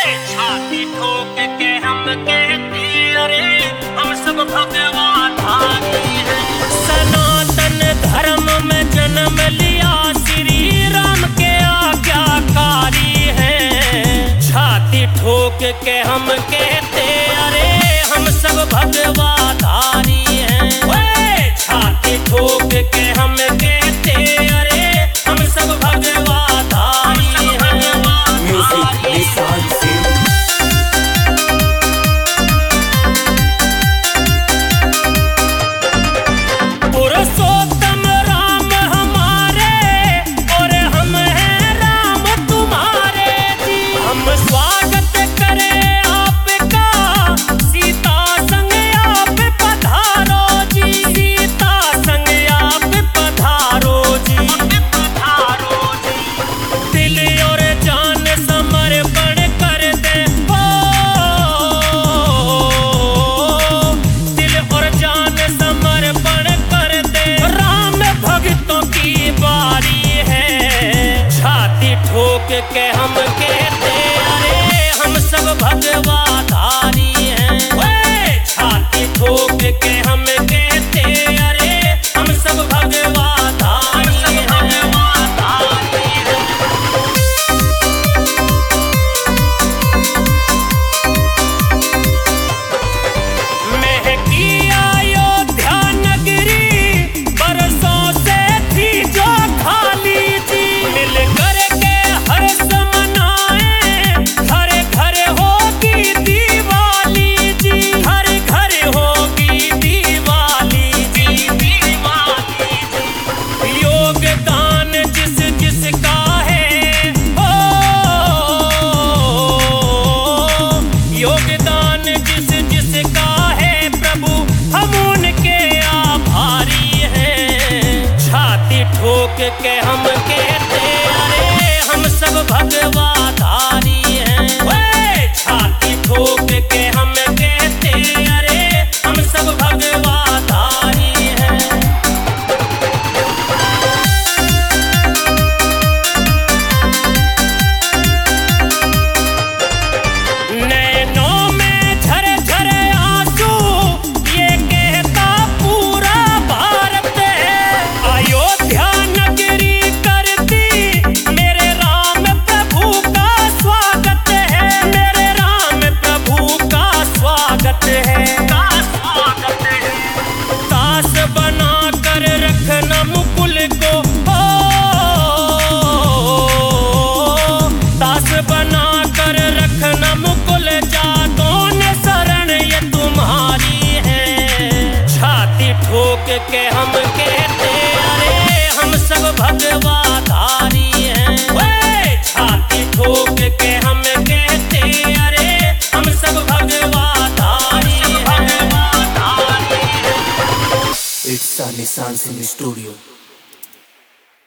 छाती ठोक के हम कहते अरे हम सब भगवाधारी हैं। सनातन धर्म में जन्म लिया श्री राम के आज्ञाकारी हैं। छाती ठोक के हम कहते अरे हम सब भगवाधारी हैं। छाती ठोक के हम कहते अरे हम सब भगवाधारी हैं। म्यूजिक निशान से पुरुषोत्तम राम हमारे और हम हैं राम तुम्हारे जी। हम स्वागत करें आपका सीता संग आप पधारो जी। सीता संग आप पधारो जी। दिल और जान समर्पण कर दे हो। दिल और जान समर्पण कर दे। राम भक्तों की बारी है। छाती ठोक के हम कहते अरे हम सब भगवाधारी हैं। छाती ठोक के हम कहते अरे हम सब भगवाधारी हैं। महकी अयोध्या नगरी बरसों से थी जो खाली जी। मिल कर के हर्ष मनाएं घर घर होगी दिवाली जी। घर घर होगी दिवाली जी। दिवाली जी योगदान जिस जिसका है हो। योगदान जिस जिसका है प्रभु हम उनके आभारी हैं। छाती ठोक के हम कहते अरे हम सब भगवाधारी हैं। छाती ठोक के हम कहते अरे हम सब भगवाधारी हैं। नैनों में झर-झर आंसू ये कहता पूरा भारत है। अयोध्या नगरी करती मेरे राम प्रभु का स्वागत है। मेरे राम प्रभु का स्वागत है। दास बना कर रखना मुकुल को हो। दास बना कर रखना मुकुल जातों ने शरण ये तुम्हारी है। छाती ठोक के हम कहते अरे हम सब भगवाधारी हैं। छाती ठोक के हम कहते अरे हम सब भगवाधारी हैं। इट्स निशान सिंह स्टूडियो।